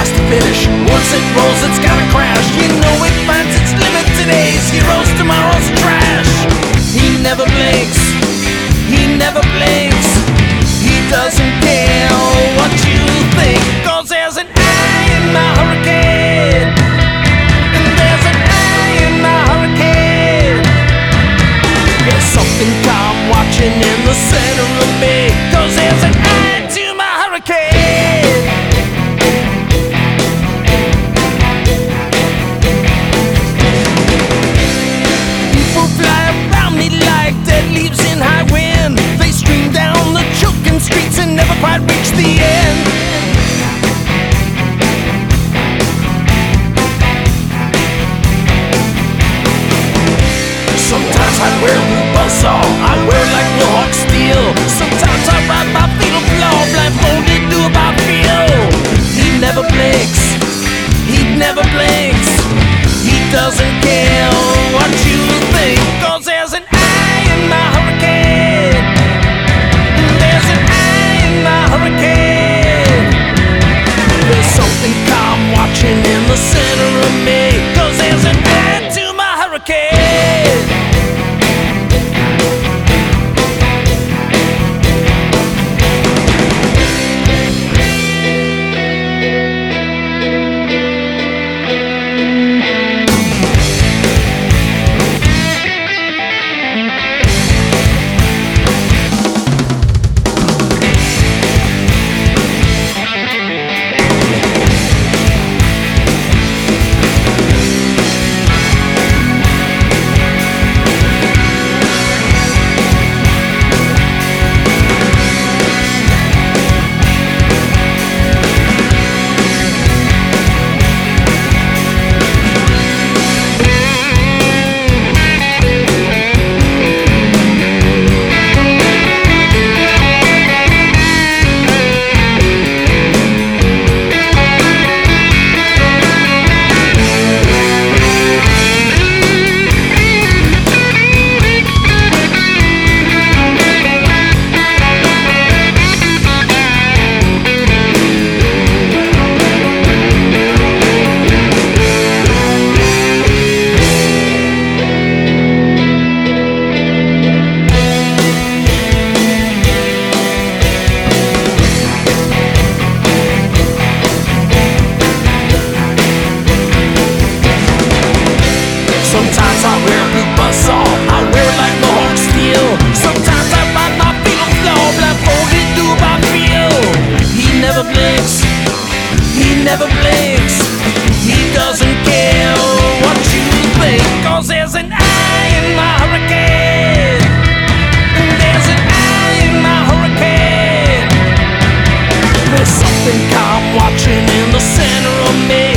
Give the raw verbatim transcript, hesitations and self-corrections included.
has to finish. Once it rolls, it's gotta crash. You know it finds its limit today's heroes, tomorrow's trash. He never blinks, he never blinks. He doesn't care what you think, 'cause there's an eye in my hurricane, and there's an eye in my hurricane. There's something calm watching in the center of me, 'cause there's an eye to my hurricane. People fly around me like dead leaves in high wind. They stream down the choking streets and never quite reach the end. Sometimes I wear a buzzsaw, I wear like the hawk steel. Sometimes I ride my fatal flaw, blindfolded to about feel. He never blinks, he never blinks. He doesn't care what you think, 'cause there's an eye in my hurricane. There's an eye in my hurricane. There's something calm watching in the center of me, 'cause there's an eye to my hurricane. Sometimes I wear a blue buzzsaw, I wear it like the hawk steel. Sometimes I ride my fatal flaw, blindfolded to about feel. He never blinks, he never blinks. He doesn't care what you think, 'cause there's an eye in my hurricane. There's an eye in my hurricane. There's something calm watching in the center of me,